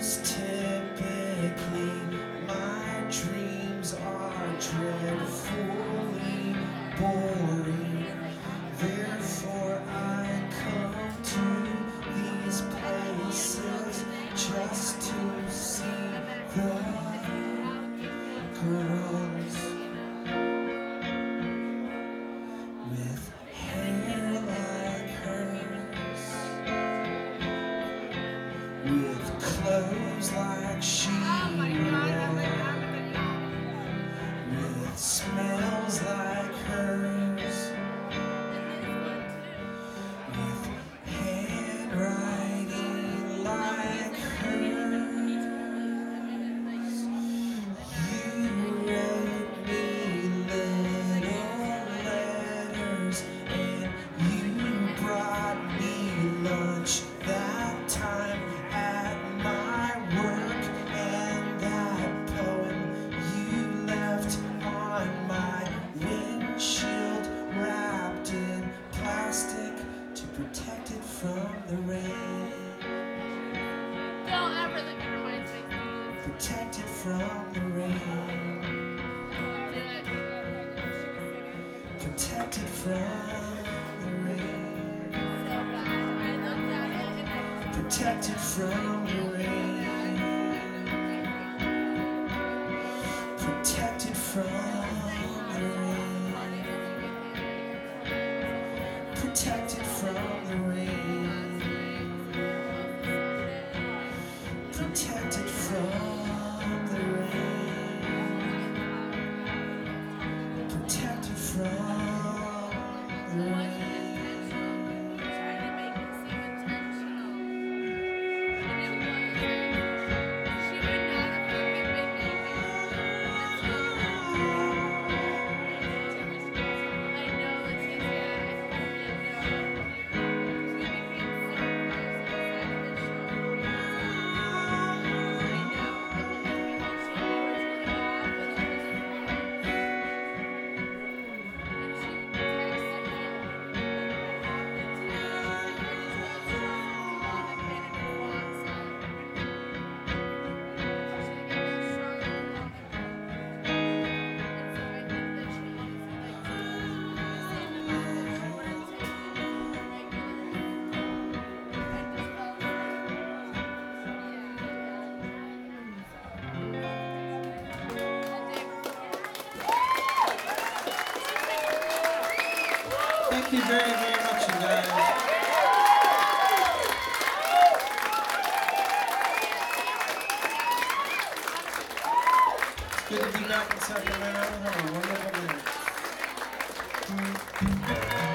'cause typically my dreams are dreadfully boring. Therefore I come to these places just to see the girls with hair like hers, with clothes like she wore, with smells like hers, with handwriting like hers. You wrote me little letters and you brought me lunch that time at my work, and that poem you left on my windshield wrapped in plastic to protect it from the rain. Don't ever let me remind me. Protect it from the rain. Protect it from the rain. Protect it from the rain. Protect it from the rain. Protect it from the rain. Protect it from the rain. Protect it from the rain. Thank you very, very much, you guys. It's good to be back in Sacramento. Have a wonderful night.